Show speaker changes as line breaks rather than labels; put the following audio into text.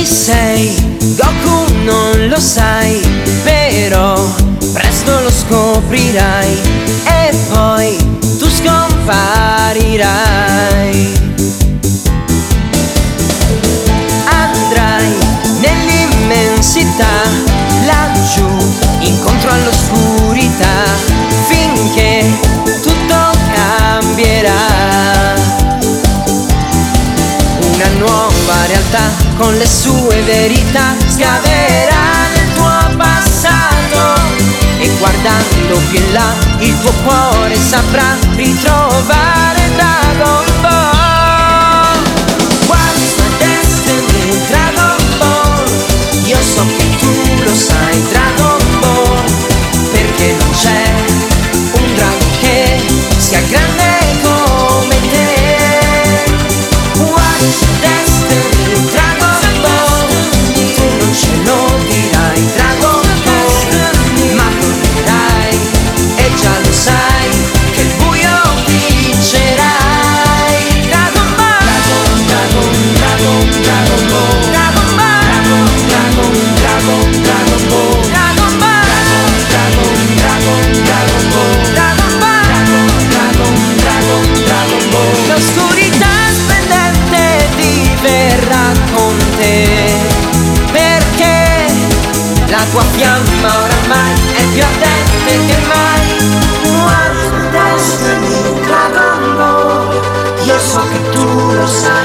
Chi sei? Goku non lo sai, però presto lo scoprirai e poi tu scomparirai. Andrai nell'immensità, laggiù, incontro all'oscurità, finché tutto cambierà. Una nuova realtà con le sue verità scaverà nel tuo passato e guardando più in là il tuo cuore saprà ritrovare Dragon Ball. What's my destiny? Dragon Ball. Io so che tu lo sai, Dragon Ball, perché non c'è un drago che sia grande come te. What's your destiny? Dragon Ball. Tu non ce lo dirai, Dragon Ball, ma tornerai e già lo sai che il buio vincerai. Dragon Ball, Dragon, Dragon, Dragon Ball, Dragon Ball, Dragon, Dragon, Dragon Ball, Dragon Ball, Dragon, Dragon, Dragon Ball, Dragon Ball, Dragon, Dragon, Dragon Ball. L'oscurità splendente diverrà con te, perché la tua fiamma oramai è più ardente che mai. What's my destiny? Dragon Ball. Io so che tu lo sai.